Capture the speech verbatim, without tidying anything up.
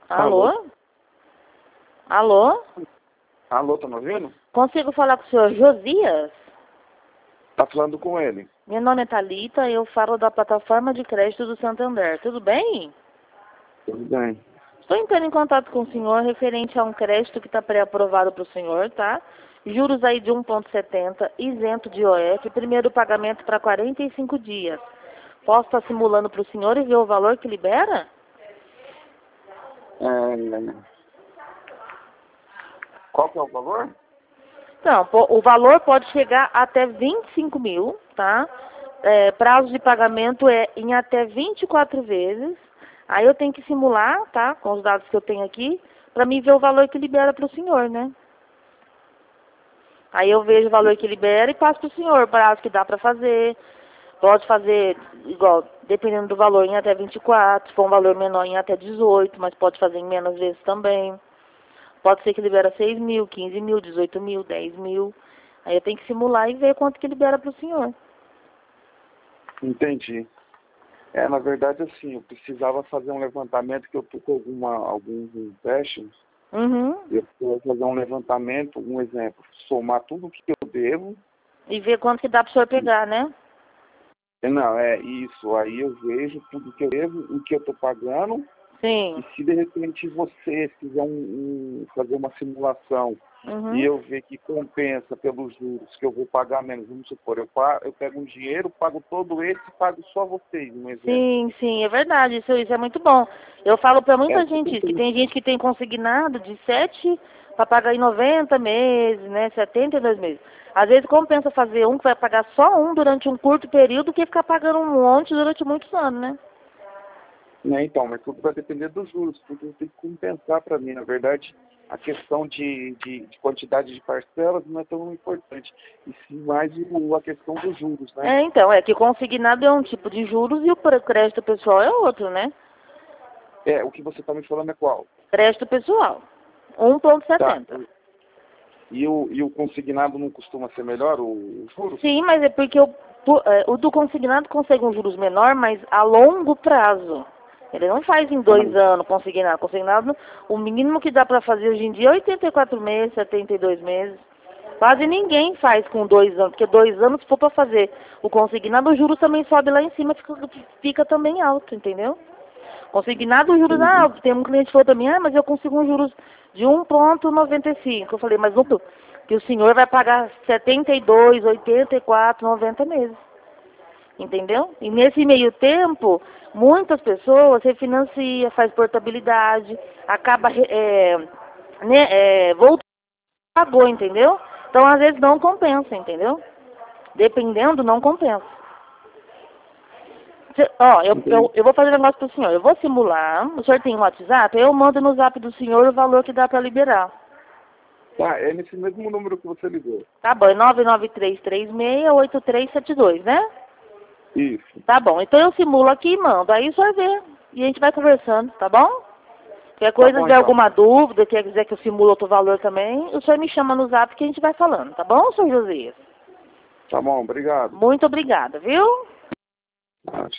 Alô? Alô? Alô, tá me ouvindo? Consigo falar com o senhor Josias? Tá falando com ele. Meu nome é Thalita, eu falo da plataforma de crédito do Santander. Tudo bem? Tudo bem. Estou entrando em contato com o senhor referente a um crédito que está pré-aprovado para o senhor, tá? Juros aí de um vírgula setenta, isento de I O F, primeiro pagamento para quarenta e cinco dias. Posso estar simulando para o senhor e ver o valor que libera? É... Qual que é o valor? Então, po- o valor pode chegar até vinte e cinco mil, tá? É, prazo de pagamento é em até vinte e quatro vezes. Aí eu tenho que simular, tá? Com os dados que eu tenho aqui, para mim ver o valor que libera para o senhor, né? Aí eu vejo o valor que libera e passo para o senhor, o prazo que dá para fazer. Pode fazer, igual, dependendo do valor, em até vinte e quatro, se for um valor menor, em até dezoito, mas pode fazer em menos vezes também. Pode ser que libera seis mil, quinze mil, dezoito mil, dez mil. Aí eu tenho que simular e ver quanto que libera para o senhor. Entendi. É, na verdade, assim, eu precisava fazer um levantamento, que eu tô com alguma, alguns empréstimos. Uhum. Eu preciso fazer um levantamento, um exemplo, somar tudo que eu devo. E ver quanto que dá para o senhor pegar, né? Não, é isso. Aí eu vejo tudo que eu devo, o que eu tô pagando. Sim. E se de repente você fizer um, um- fazer uma simulação Uhum. e eu ver que compensa pelos juros que eu vou pagar menos, vamos supor, eu, pa- eu pego um dinheiro, pago todo esse e pago só vocês, um exemplo. Sim, sim, é verdade, isso, isso é muito bom. Eu falo para muita É, gente isso, que tem gente que tem consignado de sete para pagar em noventa meses, né, setenta e dois meses. Às vezes compensa fazer um que vai pagar só um durante um curto período que ficar pagando um monte durante muitos anos, né? Né, então, mas tudo vai depender dos juros, tudo tem que compensar para mim. Na verdade, a questão de, de, de quantidade de parcelas não é tão importante, e sim mais o, a questão dos juros, né? É, então, é que consignado é um tipo de juros e o pré- crédito pessoal é outro, né? É, o que você está me falando é qual? Crédito pessoal, um vírgula Tá. setenta. E o, e o consignado não costuma ser melhor, o, o juros? Sim, mas é porque o, pu- é, o do consignado consegue um juros menor, mas a longo prazo. Ele não faz em dois Ah, anos consignado. Consignado, o mínimo que dá para fazer hoje em dia é oitenta e quatro meses, setenta e dois meses. Quase ninguém faz com dois anos, porque dois anos, se for para fazer o consignado, o juros também sobe lá em cima, fica, fica também alto, entendeu? Consignado, os juros, ah, entendi. tem um cliente que falou para mim, ah, mas eu consigo um juros de um vírgula noventa e cinco. Eu falei, mas não, que o senhor vai pagar setenta e dois, oitenta e quatro, noventa meses. Entendeu? E nesse meio tempo, muitas pessoas refinancia, faz portabilidade, acaba é, né, é, voltando, pagou, entendeu? Então, às vezes, não compensa, entendeu? Dependendo, não compensa. Cê- ó, eu, eu, Entendi. eu vou fazer um negócio pro senhor. Eu vou simular. O senhor tem um WhatsApp? Eu mando no zap do senhor o valor que dá para liberar. Tá, é nesse mesmo número que você ligou. Tá bom, é nove nove três três seis oito três sete dois, né? Isso. Tá bom, então eu simulo aqui e mando. Aí o senhor vê. E a gente vai conversando, tá bom? Qualquer Tá coisa, se bom, tiver então. alguma dúvida, quer dizer que eu simulo outro valor também, o senhor me chama no zap que a gente vai falando, tá bom, senhor Josias? Tá bom, obrigado. Muito obrigada, viu? Ah,